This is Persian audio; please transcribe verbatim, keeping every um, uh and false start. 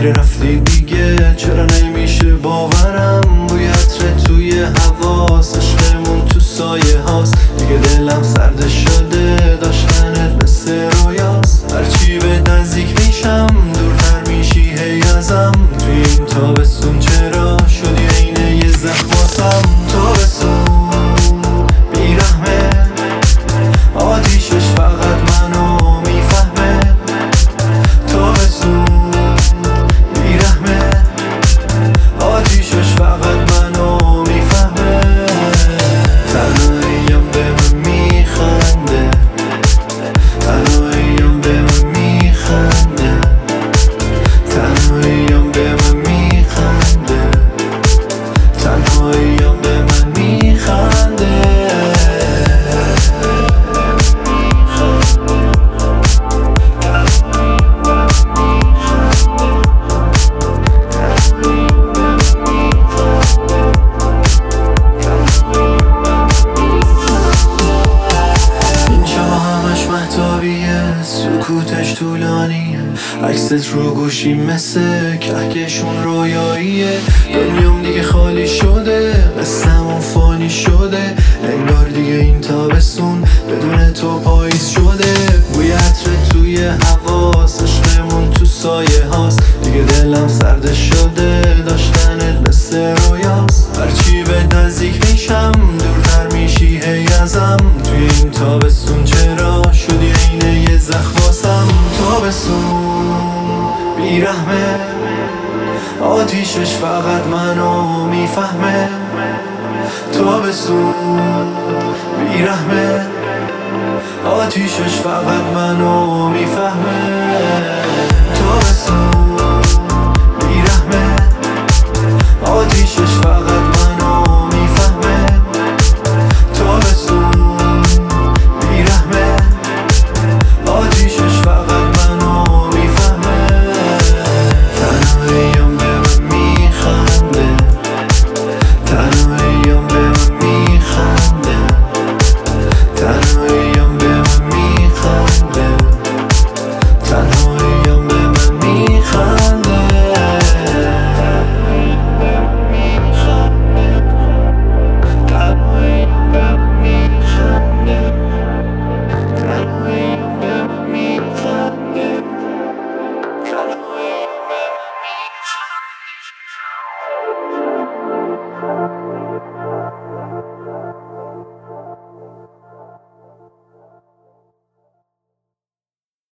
میره رفتی دیگه، چرا نمیشه باورم؟ بوی عطرت توی حواس، عشقمون تو سایه هاست. دیگه دلم سرد شده، داشتنت مثل رویاست. هرچی به نزدیک میشم دورتر میشی هی ازم. توی این تابستون چرا شدی عین یه زخم واسم؟ تابستون بیرحمه، آتیشش فقط منو میفهمه. تابستون بیرحمه، آتیشش فقط منو میفهمه. تنهاییم به من میخنده، تنهاییم به من میخنده، تنهاییم به من میخنده، تنهاییم به من میخنده. سکوتش طولانیه، عکست رو گوشی مثل کهکشون رویاییه. دنیام دیگه خالی شده، قصه‌مون فانی شده. انگار دیگه این تابستون بدون تو پاییز شده. بوی عطرت توی حواس، عشقمون تو سایه هاست. دیگه دلم سرد شده، داشتنت مثل رویاست. هرچی به نزدیک میشم دورتر میشی هی ازم. توی این تابستون چرا شدی عین یه زخم واسم؟ تابستون بیرحمه، آتیشش فقط منو میفهمه. تابستون بیرحمه، آتیشش فقط منو میفهمه. تابستون